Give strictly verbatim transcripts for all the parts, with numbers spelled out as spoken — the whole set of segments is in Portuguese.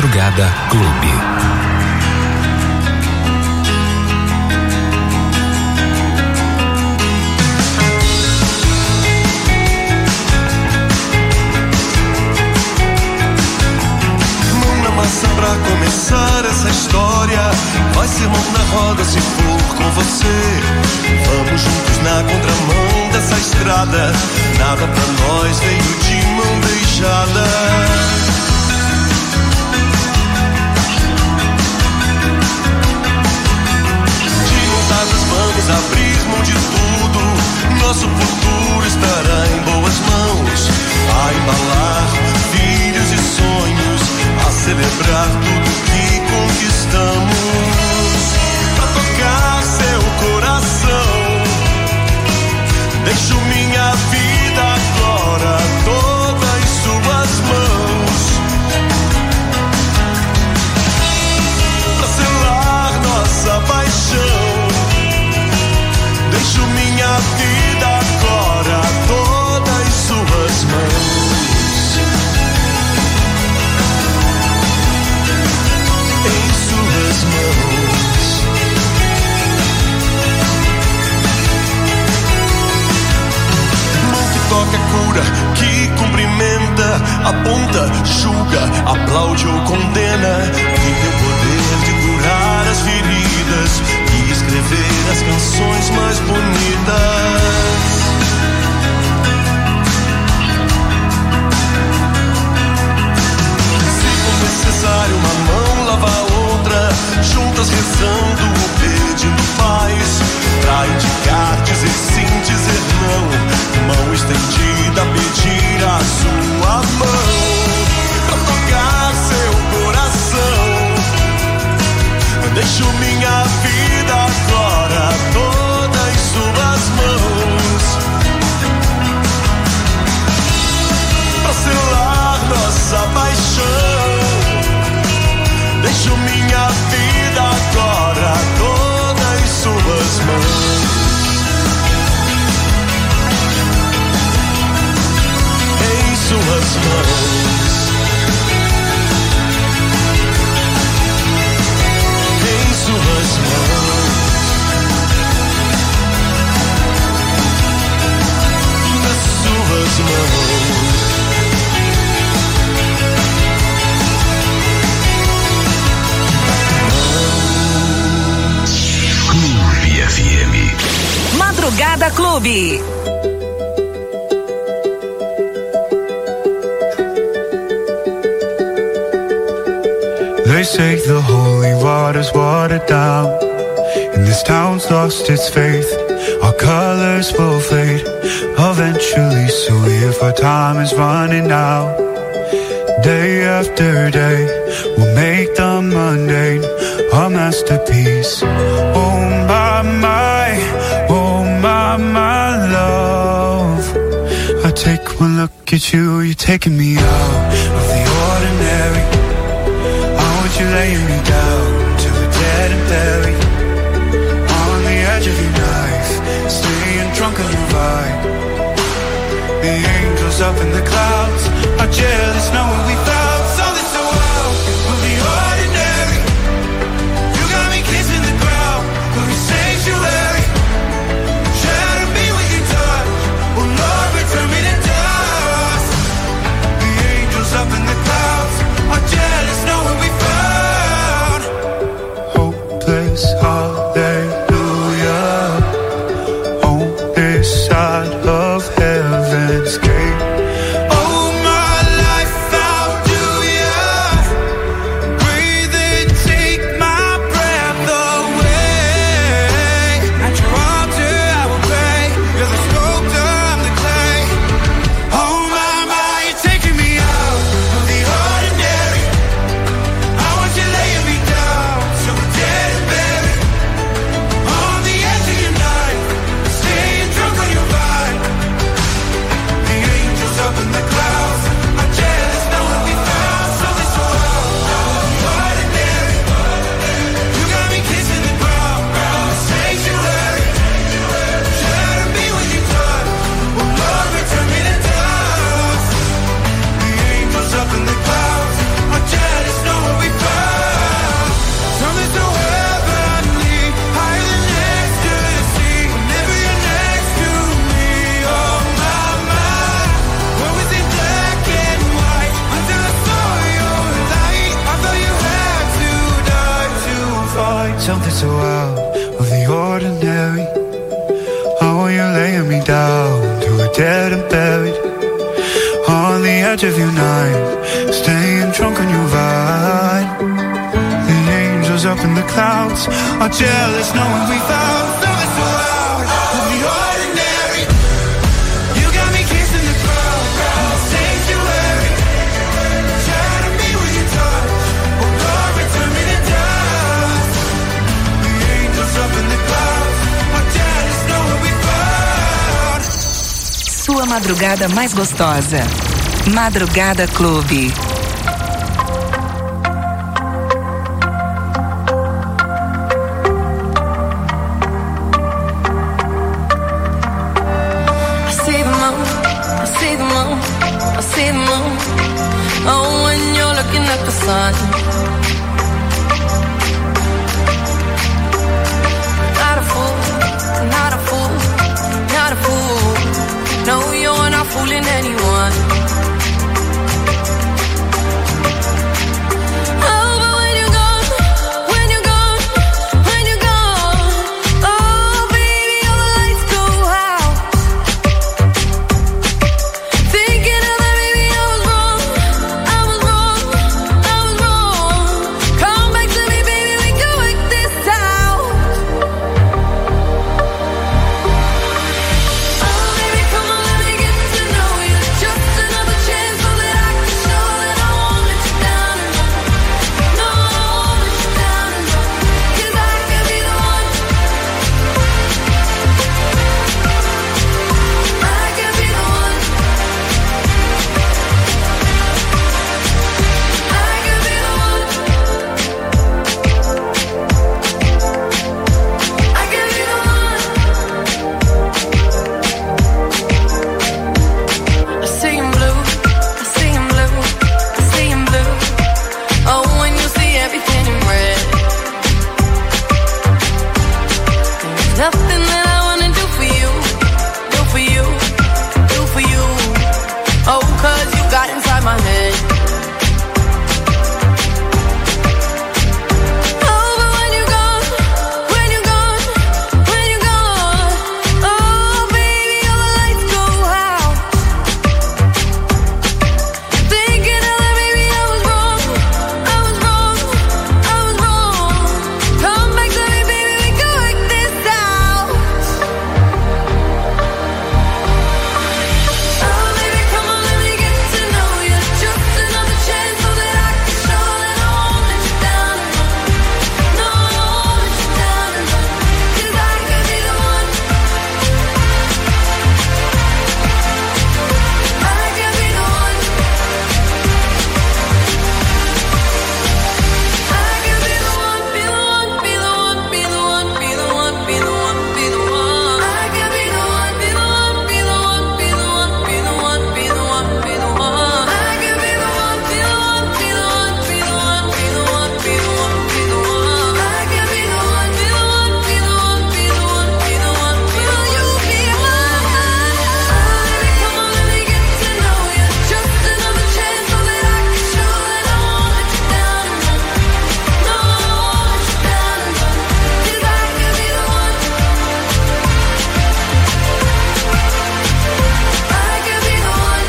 Madrugada Clube. Pra começar essa história, vai ser mão na roda se for com você. Vamos juntos na contramão dessa estrada, nada pra nós veio de mão beijada. De mãos dadas vamos abrir mão de tudo, nosso futuro estará em boas mãos. A embalar filhos e sonhos, a celebrar tudo que conquistamos. Pra tocar seu coração, deixo minha vida agora toda em suas mãos. Pra selar nossa paixão, deixo minha vida agora toda em suas mãos. Mãos. Mão que toca, cura, que cumprimenta, aponta, julga, aplaude ou condena. Que tem o poder de curar as feridas e escrever as canções mais bonitas. Necessário uma mão lava a outra, juntas rezando, pedindo paz, pra indicar, dizer sim, dizer não, mão estendida, pedir a sua mão, pra tocar seu coração, deixo minha vida agora toda em suas mãos, pra selar nossa paixão. Deixo minha vida agora toda em suas mãos. Em suas mãos. Em suas mãos. Nas suas mãos. F M. Madrugada Clube. They say the holy water's watered down, and this town's lost its faith. Our colors will fade eventually, so if our time is running out, day after day we'll make the mundane a masterpiece. Oh my, my, oh my, my love, I take one look at you, you're taking me out of the ordinary. I want you laying me down till we're dead and buried, on the edge of your knife, staying drunk on your vibe. The angels up in the clouds are jealous knowing we found something so wild. We'll be ordinary. You got me kissing the ground, we'll be sanctuary. Shatter me with your touch, oh Lord, return me to dust. The angels up in the clouds are jealous knowing we found hopeless hallelujah on this side of heaven's gate. Oh, my life found something so out of the ordinary. I want you laying me down to a dead and buried on the edge of your night, staying drunk on your vine. The angels up in the clouds are jealous knowing we found something so out of the ordinary. You got me kissing the crowd, crowd sanctuary. Shatter me with your touch, oh Lord, return me to dust. The angels up in the clouds are jealous knowing we found. Sua madrugada mais gostosa. Madrugada Clube. Oh, when you're looking at the sun, not a fool, not a fool, not a fool. No, you're not fooling anyone. Oh, but when you're gone, when you're gone, when you're gone, oh, baby, all the lights go out. Thinking of that, baby, I was wrong. I was wrong. I was wrong. Come back to me, baby, we can work this out. Oh, baby, come on, let me get to know you. Just another chance so that I can show that I won't let you down and run. No, I won't let you down and run. 'Cause I could be the one. I could be the one. I could be the one. I could be the one. I see in blue, I see in blue, I see in blue. Oh, when you see everything in red. There's nothing that I wanna do for you, do for you, do for you. Oh, 'cause you got inside my head. Oh, but when you're gone, when you're gone, when you're gone, oh, baby, all the lights go out. Thinking of that, baby, I was wrong. I was wrong. I was wrong. Come back to me, baby, we can work this out. Oh, baby, come on, let me get to know you. Just another chance so that I can show that I won't let you down and run. No, I won't let you down and run. 'Cause I could be the one. I could be the one. I could be the one, be the one, be the one, be the one, be the one, be the one, be the one. I could be the one, be the one, be the one, be the one, be the one, be the one, be the one. I could be the one, be the one, be the one, be the one, be the one, be the one, be the one. I could be the one, be the one, be the one, be the one, be the one. Will you be mine? Baby, come on, let me get to know you. Just another chance so that I can show that I won't let you down and run. No, I won't let you down and run. 'Cause I could be the one. I could be the one.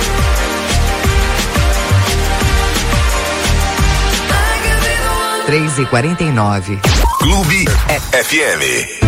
I could be the one. três e quarenta e nove. Clube F M.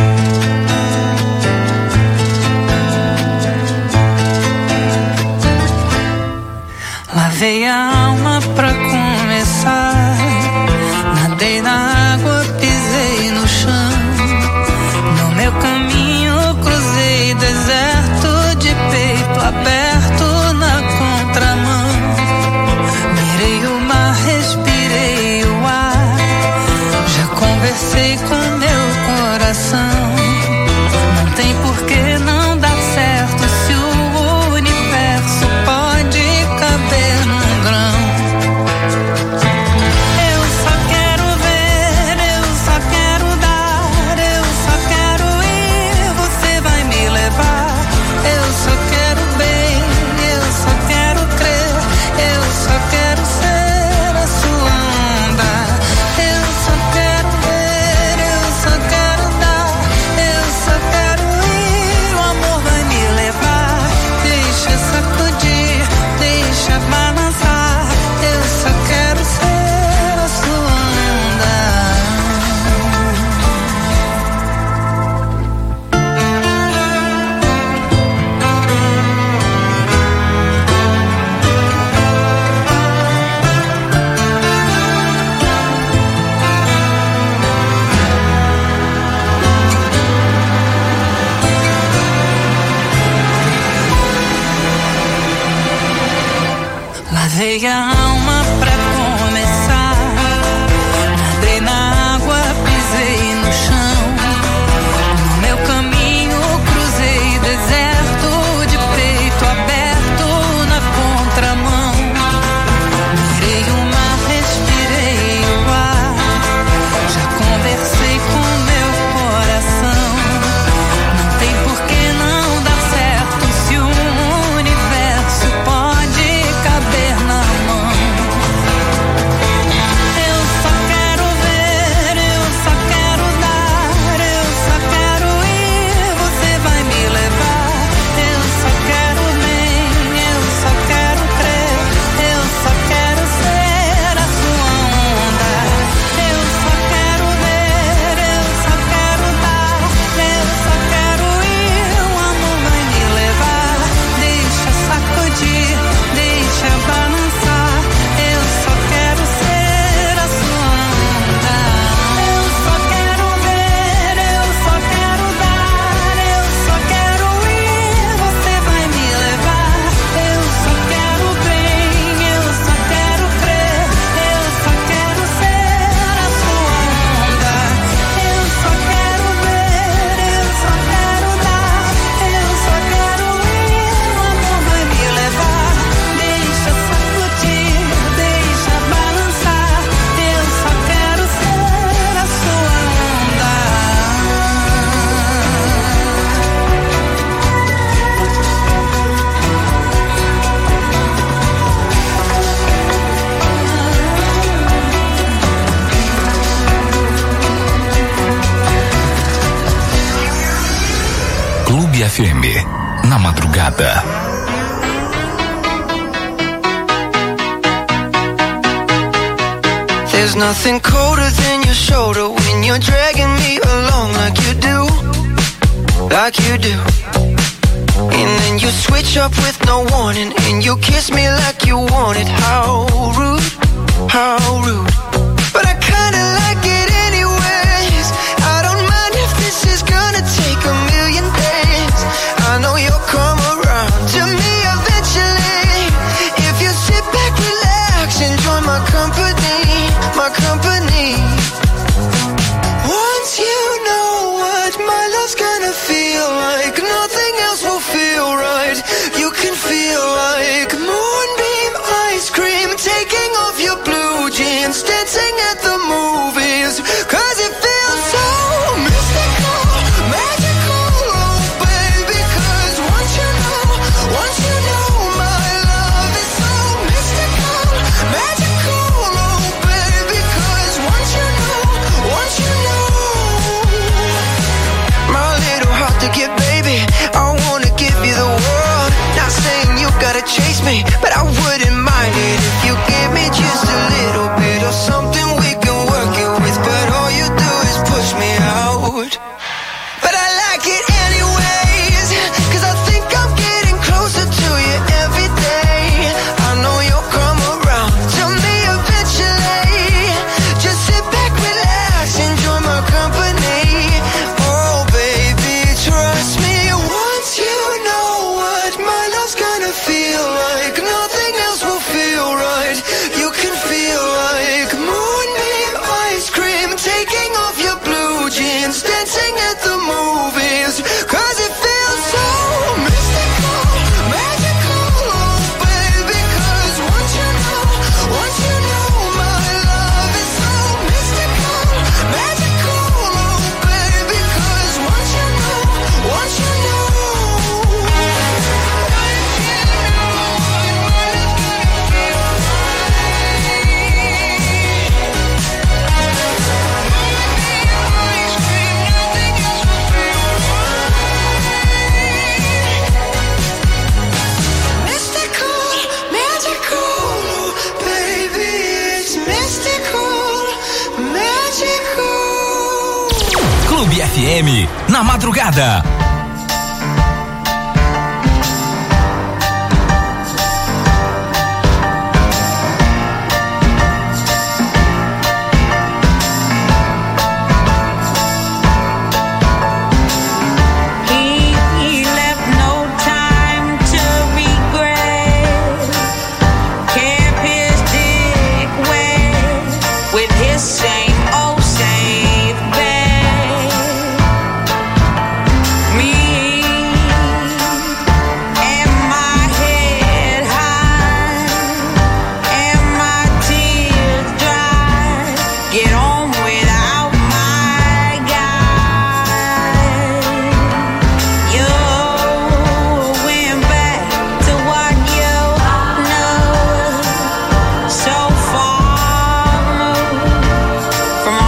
Lavei a alma pra começar. Nadei na água, pisei no chão. No meu caminho cruzei deserto de peito aberto na contramão. Mirei o mar, respirei o ar. Já conversei com meu coração. Não tem por que não dar certo se o universo pode caber num grão. Eu só quero ver, eu só quero dar, eu só quero ir, você vai me levar. Eu só quero bem, eu só quero crer, eu só quero ser a sua onda. Eu só quero ver, eu Clube F M, na madrugada. There's nothing colder than your shoulder when you're dragging me along like you do, like you do. And then you switch up with no warning, and you kiss me like you want it. How rude, how rude. But I kinda like it anyways. I don't mind if this is gonna take a million days. I know you'll come around to me eventually. If you sit back, relax, enjoy my company, my company. Once you know what my love's gonna feel like, nothing else will feel right. You can feel like moonbeam ice cream, taking off your blue jeans, dancing at the movies, cause it feels so mystical, magical, oh baby, cause once you know, once you know my love is so mystical, magical, oh baby, cause once you know, once you know, my little heart to get, baby, I wanna give you the world, not saying you gotta chase me, but I wouldn't mind it if you give me just a little bit of something we can work it with, but all you do is push me out. But I like it anyways, cause I think I'm getting closer to you every day. I know you'll come around to me eventually. Just sit back, relax, enjoy my company. Oh baby, trust me, once you know what my love's gonna feel like, nothing else will feel right. You can feel like moonbeam ice cream, taking off your blue jeans, dancing at the movies, cause it feels so mystical, magical, oh baby, cause once you know, once you know my love is so mystical, magical, oh baby, cause once you know, once you know. Mystical, magical, baby, it's mystical, magical. Clube F M, na madrugada. He left no time to regret. Kept his dick wet with his same old safe bet. Me and my head high and my tears dry. Get on without my guy. You went back to what you know, so far removed from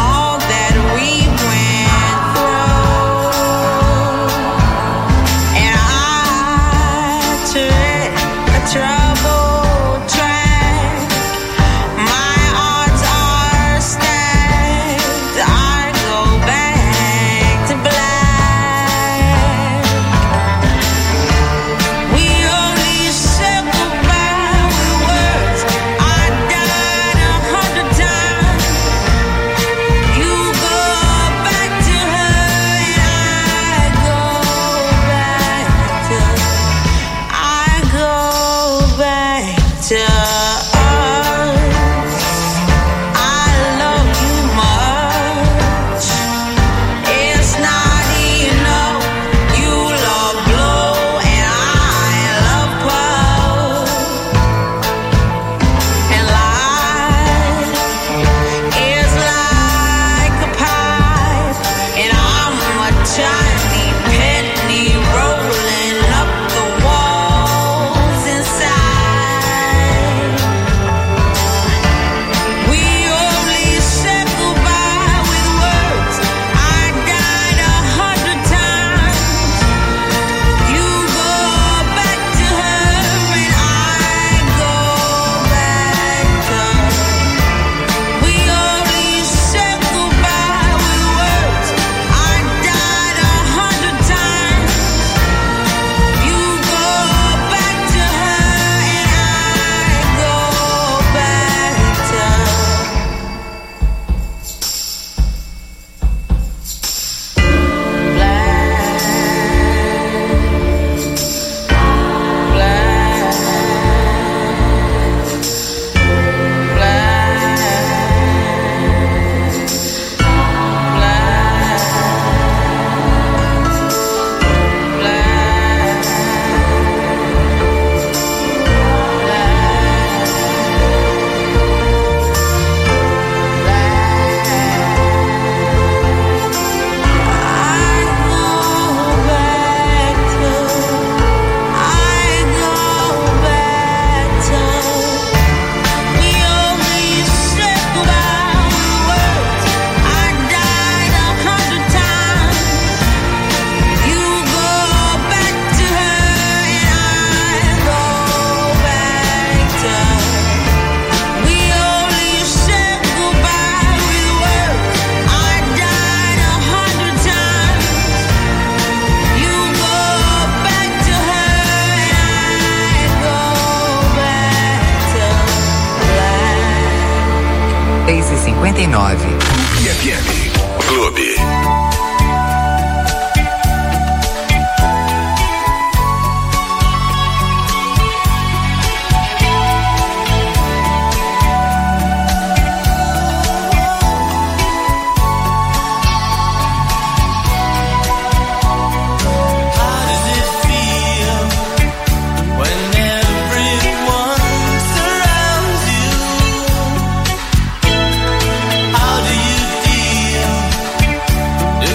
quarenta e nove. Clube F M. Clube. How do you feel?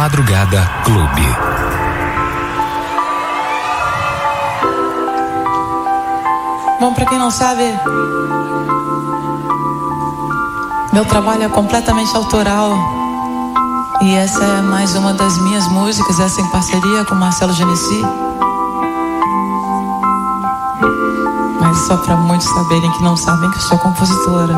Madrugada Clube. Bom, pra quem não sabe, meu trabalho é completamente autoral. E essa é mais uma das minhas músicas, essa em parceria com Marcelo Genesi. Mas só pra muitos saberem que não sabem que eu sou compositora.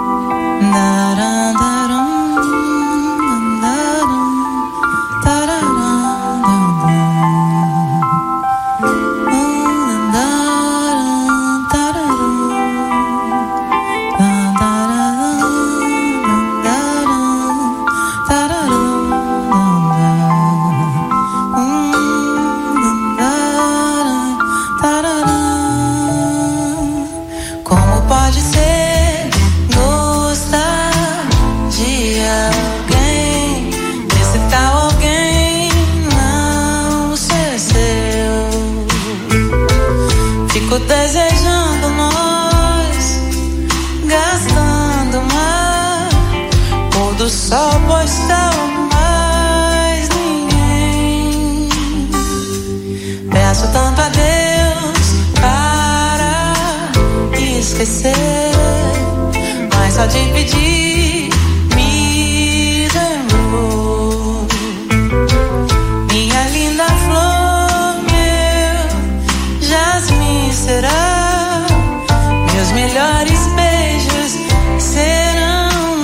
Desejando nós, gastando mais, pôr do sol postal mais ninguém. Peço tanto a Deus para esquecer, mas só de pedir me lembrou. Minha linda flor, meu jasmim será, meus melhores beijos serão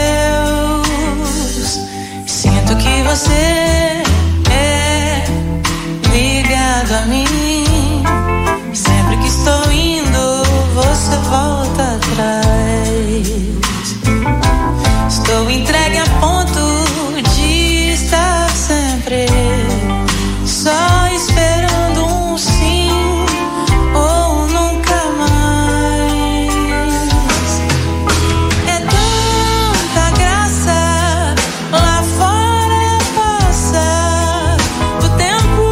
seus. Sinto que você é ligado a mim, sempre que estou indo você volta atrás. Estou entregue a ponto de estar sempre só esperando um sim ou nunca mais. É tanta graça lá fora passar o tempo,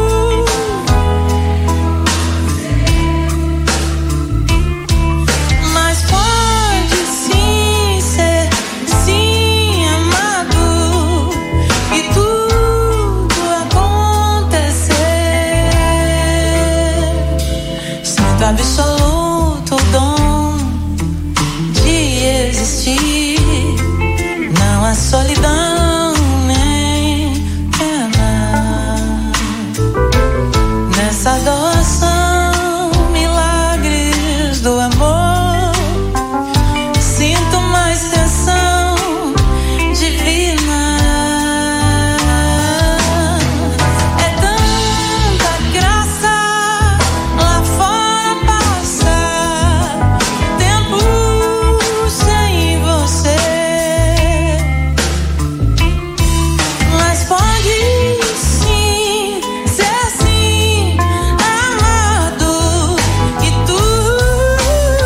mas pode sim ser sim amado e tudo acontecer. Sinto absoluto dom de existir, não há solidão nem pena nessa doação, milagres do amor. Sinto mais tensão divina. É tanta graça lá fora passar tempo sem você, mas pode sim ser sim amado e tudo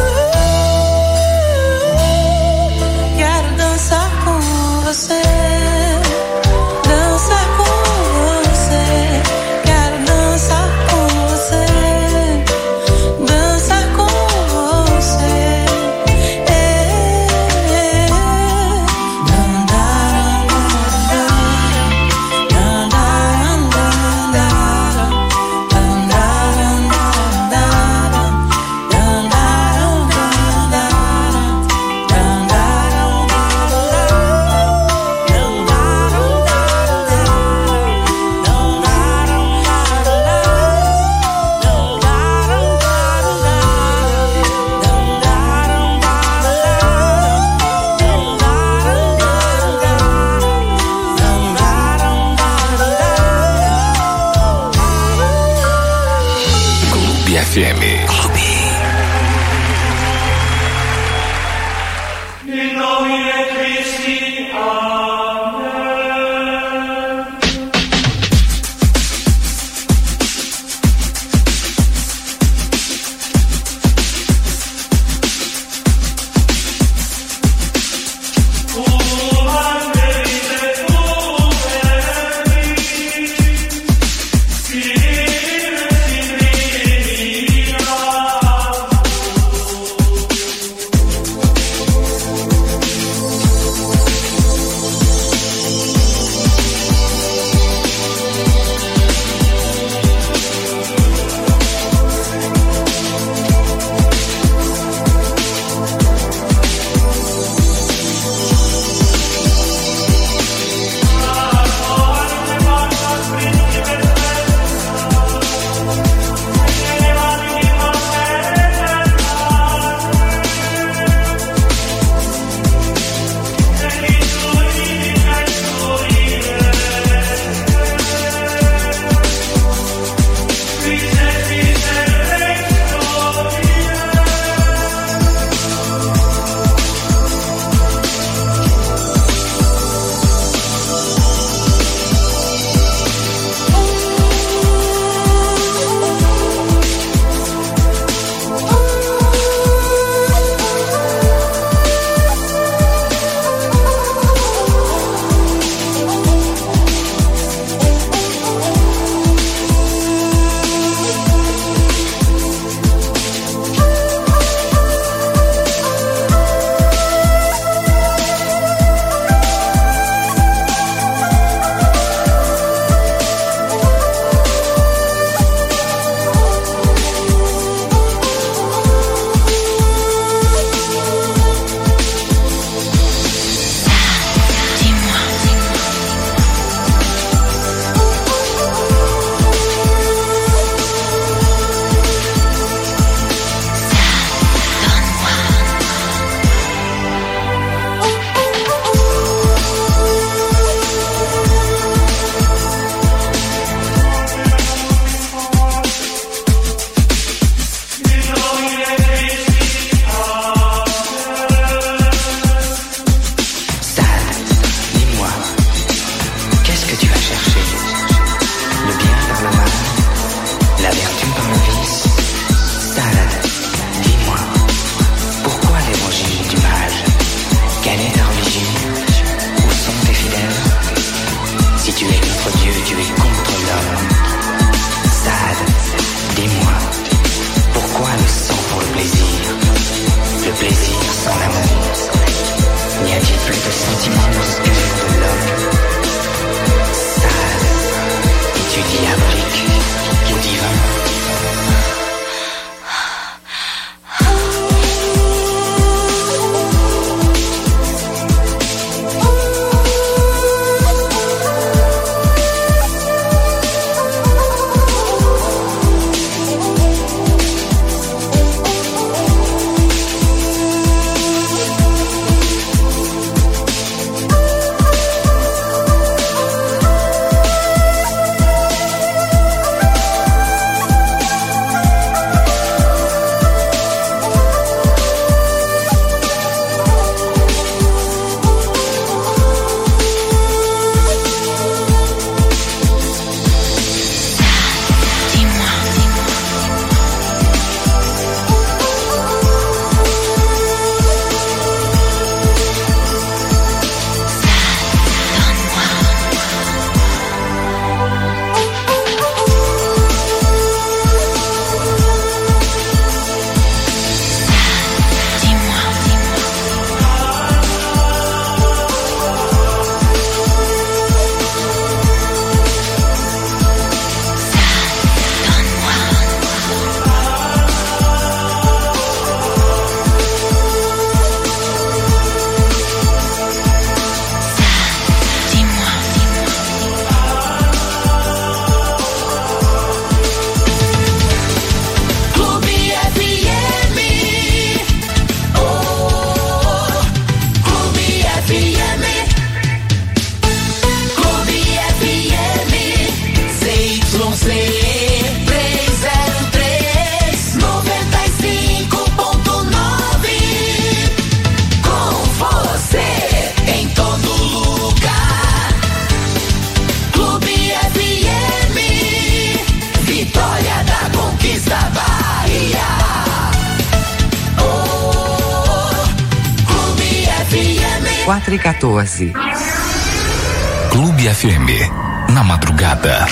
quatro e quatorze. Clube F M, na madrugada.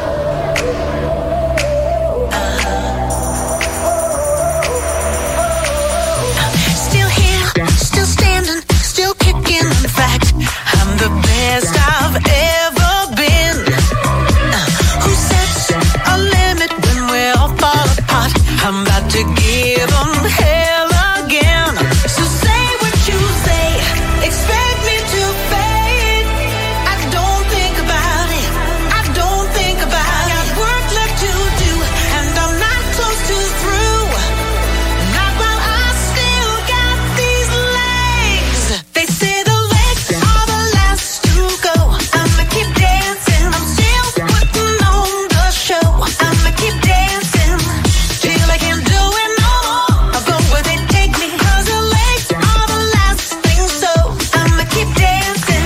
Still here, still standing, still kicking. In fact, I'm the best I've ever been. Uh, who sets a limit when we're all fall apart? I'm about to give them hell again. So say what you say, expect me to fade. I don't think about it, I don't think about it. Got work left to do, and I'm not close to through. Not while I still got these legs. They say the legs are the last to go. I'ma keep dancing, I'm still putting on the show. I'ma keep dancing till I can't do it no more. I'll go where they take me, 'cause the legs are the last thing, so I'ma keep dancing.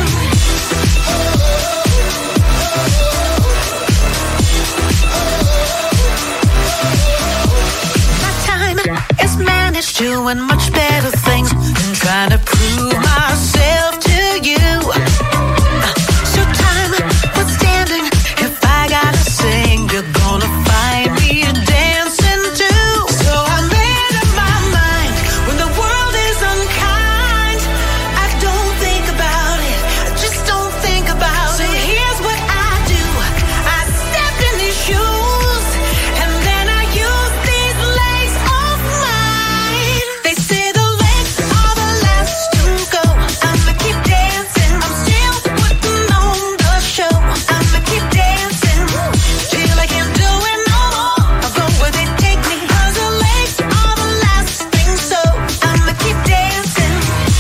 My time is managed, doing much better things than trying to prove myself to you. So time, what's standing? If I gotta sing, you're gonna find me dancing too. So I made up my mind, when the world is unkind, I don't think about it, I just don't think about it. So here's what I do, I step in these shoes, and then I use these legs of mine. They say the legs are the last to go. I'ma keep dancing, I'm still putting on the show. I'ma keep dancing till I can't do it no more. I'll go where they take me, 'cause the legs are the last thing, so I'ma keep dancing.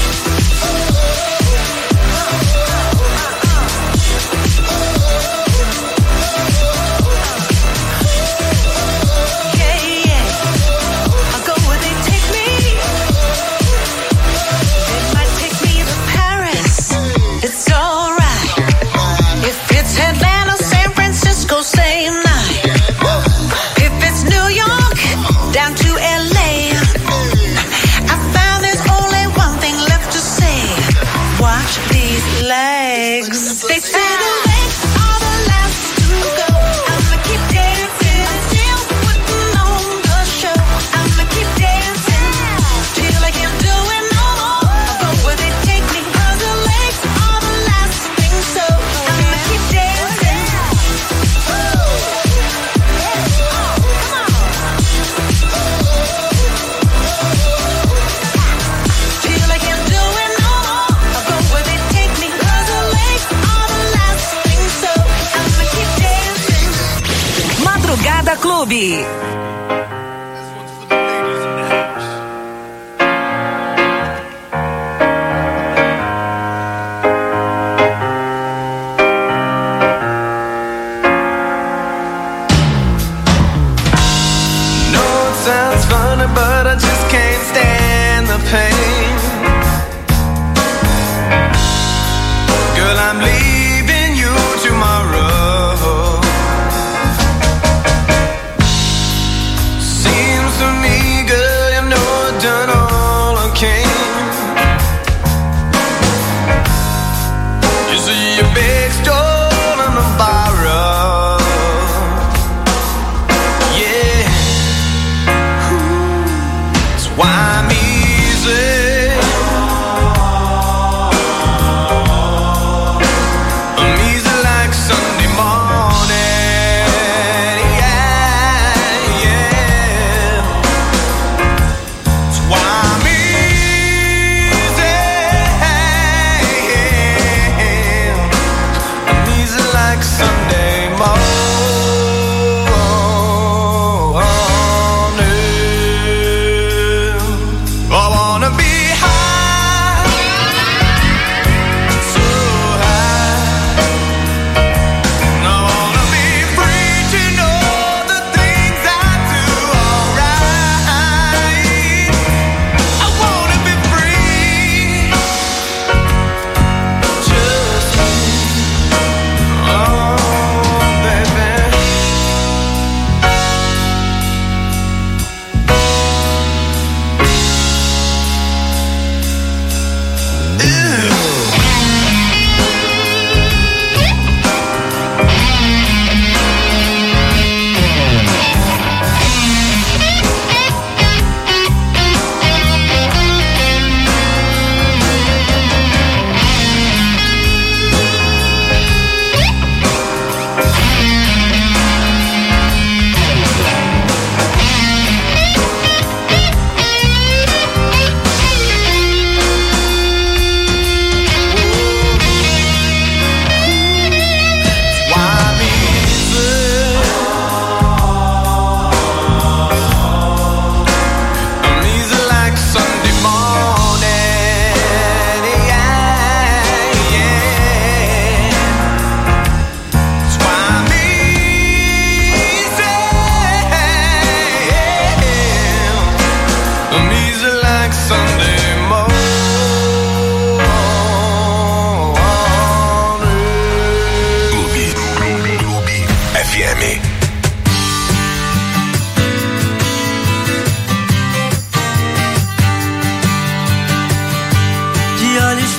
Yeah, yeah, I'll go where they take me. They might take me to Paris, it's alright. If it's Atlanta, San Francisco, same night. If it's New York, down to L A, I found there's only one thing left to say. Watch these legs. They say the legs are the last to go. I'ma keep dancing, I'm still putting on the show. I'ma keep dancing till I can't do it no more. I'll go where they take me, 'cause the legs are the last thing, so I'ma keep dancing. Till I can't do it no more. I'll go where they take me, 'cause the legs are the last thing, so I'ma keep dancing. Madrugada Clube. No, it sounds funny, but I just can't stand the pain. Girl, I'm leaving you tomorrow. Seems to me, girl, you know I've done all I can. You see your big stole on the borrow. Yeah. It's why I'm easy. I'm easy like Sunday morning. Yeah, yeah. It's why I'm easy. I'm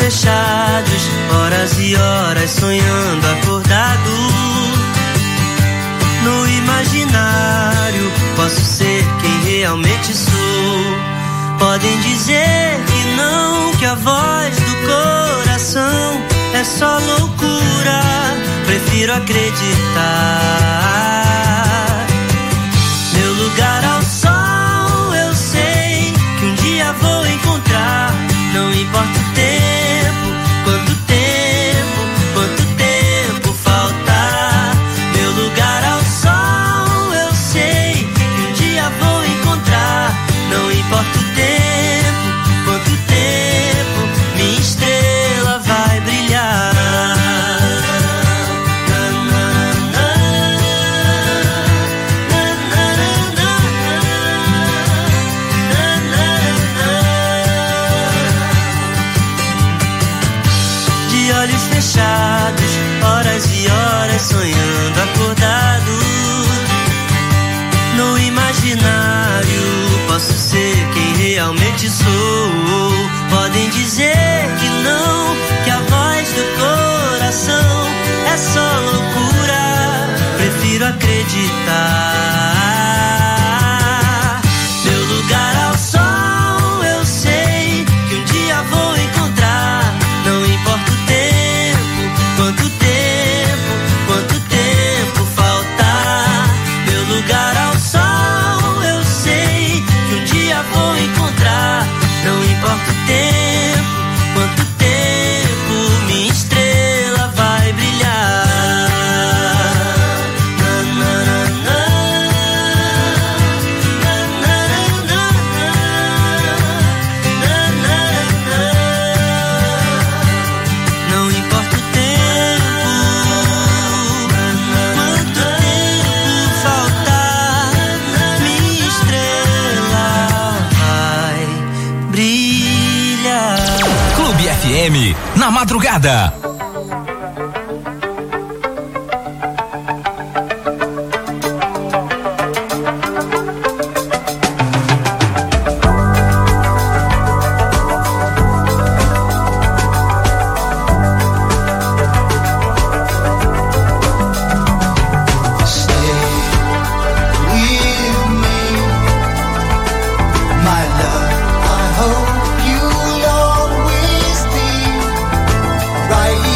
fechados, horas e horas sonhando acordado. No imaginário posso ser quem realmente sou. Podem dizer que não, que a voz do coração é só loucura. Prefiro acreditar. Meu lugar ao sol eu sei que um dia vou encontrar. Não importa o tempo, quanto tempo, quanto tempo faltar. Meu lugar ao sol eu sei que um dia vou encontrar. Não importa o tempo, quanto tempo, minha estrela vai brilhar. De olhos fechados, horas e horas sonhando acordado. No imaginário posso ser quem realmente sou. Podem dizer que não, que a voz do coração é só loucura. Prefiro acreditar. Meu lugar ao sol eu sei que um dia vou encontrar. Não importa o tempo, quanto tempo, quanto tempo faltar. Meu lugar ao sol eu sei que um dia vou encontrar. Não importa o tempo, quanto tempo, minha estrela vai brilhar. Na, na, na, na, na, na, na, na, na. Não importa o tempo, quanto tempo faltar, minha estrela vai brilhar. Clube F M, na madrugada. Right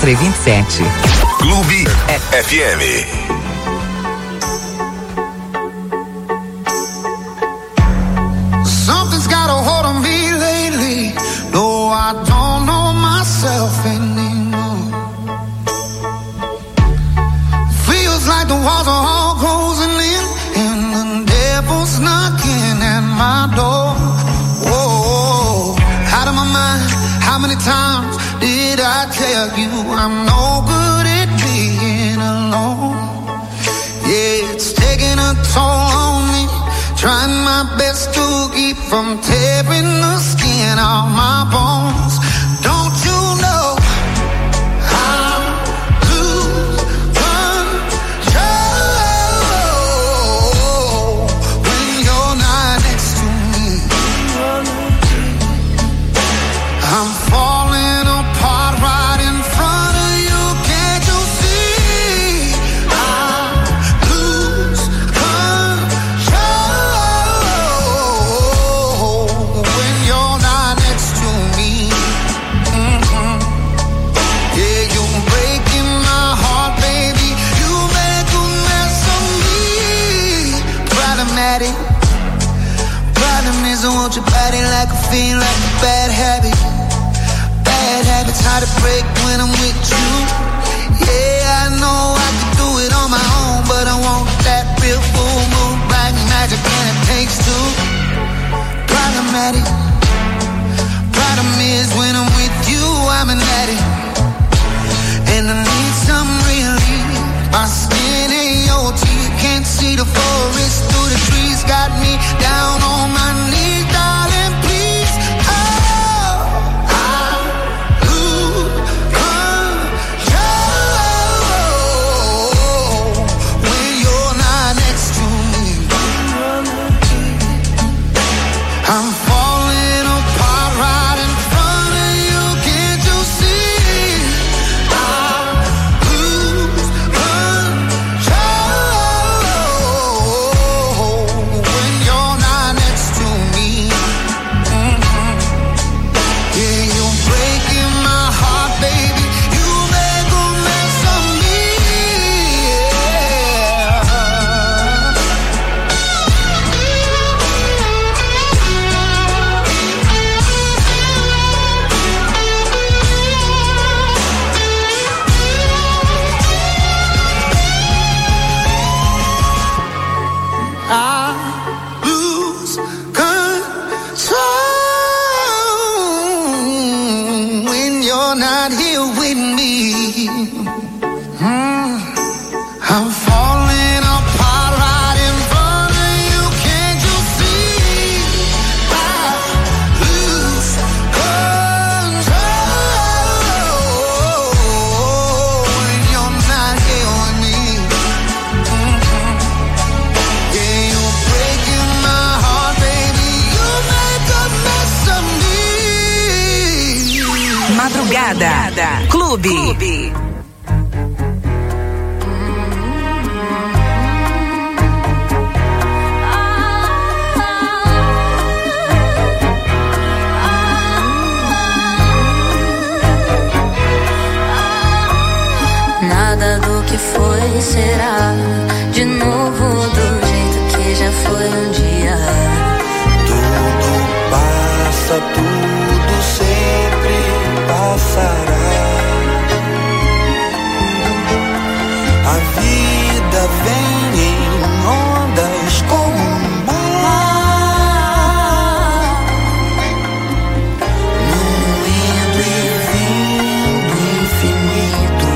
quatro vinte e sete. Clube F M. Something's got a hold on me lately. No, I don't know myself anymore. Feels like the walls are all closing in, and the devil's knocking at my door. Whoa, out of my mind. How many times did I tell you I'm no good at being alone? Yeah, it's taking a toll on me. Trying my best to keep from tearing the skin off my bones. Don't you know I lose control when you're not next to me? I'm falling apart right in front of you. Can't you see? I lose control when you're not next to me. Mm-hmm. Yeah, you're breaking my heart, baby. You make a mess of me. Problematic. Problem is I want your body like a fiend, like a bad habit. Bad habits hard to break when I'm with you. Yeah, I know I could do it on my own, but I want that real full moon, black magic, and it takes two. Problematic. Problem is when I'm with you, I'm an addict, and I need some relief. My skin ain't your teeth, can't see the forest through the trees. Got me down on my knees, darling, please. Oh, I lose control when you're not next to me. I'm falling apart right in front of you. Can't you see? I lose control when you're not next to me. Mm-hmm. Yeah, you're breaking my heart, baby. You make a mess of me. I lose control when you're not here with me. Mm. I'm falling apart right in front of you. Can't you see? I lose control when you're not here with me. Mhm. Yeah, you're breaking my heart, baby. You make a mess of me. Madrugada. Clube. Nada do que foi será de novo do jeito que já foi um dia. Tudo passa, tudo sempre passará. A vida vem em ondas como um mar, num indo e vindo infinito.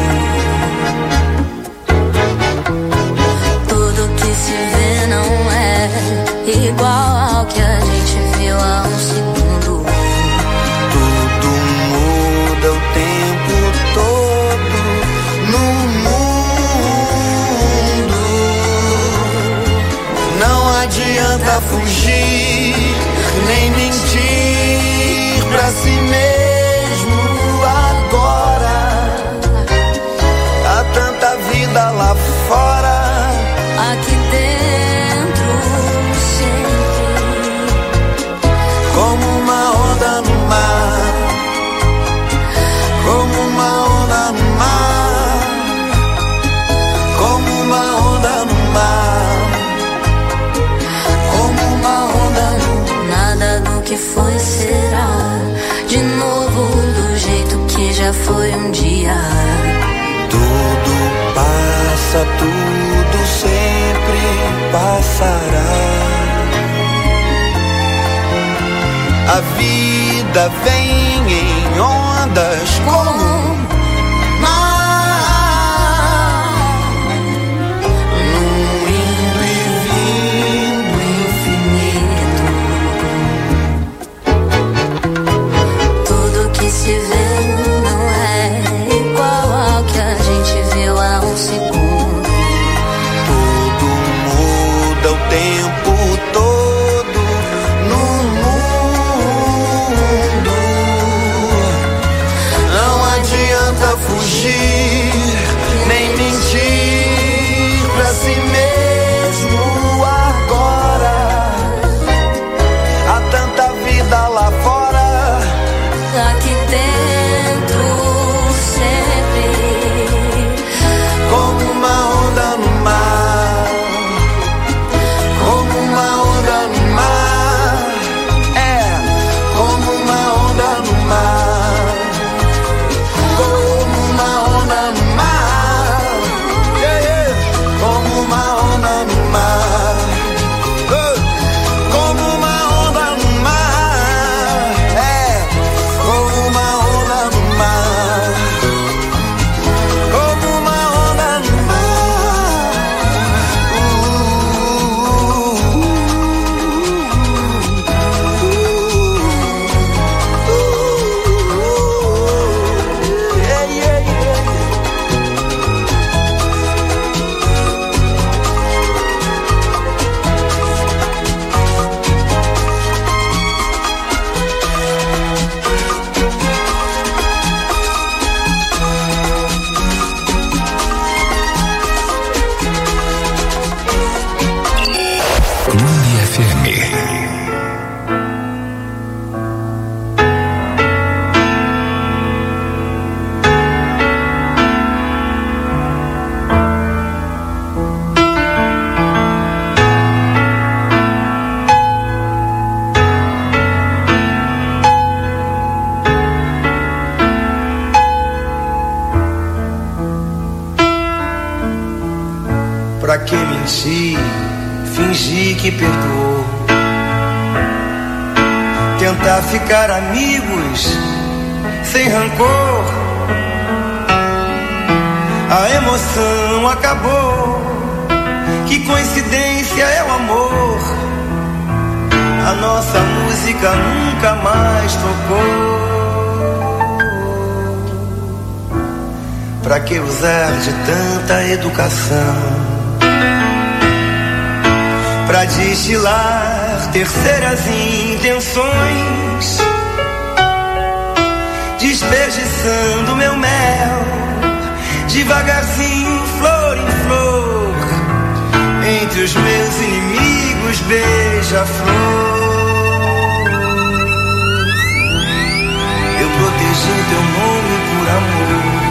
Tudo que se vê não é igual ao que a gente viu há um segundo. Tudo muda o tempo todo no mundo. Não adianta fugir, nem mentir pra si mesmo agora. Há tanta vida lá fora. Aqui dentro sempre Como uma onda no mar, como uma onda no mar. passa, tudo sempre passará. A vida vem em ondas como mar, num indo e vindo infinito. Tudo que se vê não é igual ao que a gente viu há um segundo. Tudo muda o tempo todo no mundo. Não adianta fugir, nem mentir pra si mesmo agora. Há tanta vida lá fora, Aqui dentro sempre como uma onda no mar, como uma onda no mar, é, como uma onda no mar, como uma onda no mar, yeah, yeah. Como uma onda no mar, uh, como uma onda no mar, é, como uma onda no mar, como uma onda no mar. Yeah, yeah, yeah. Clube F M. Pra que mentir, fingir que perdoou, tentar ficar amigos sem rancor. A emoção acabou, que coincidência é o amor. A nossa música nunca mais tocou. Pra que usar de tanta educação pra destilar terceiras intenções, desperdiçando meu mel, devagarzinho, flor em flor, entre os meus inimigos, beija-flor. Eu protegi teu nome por amor.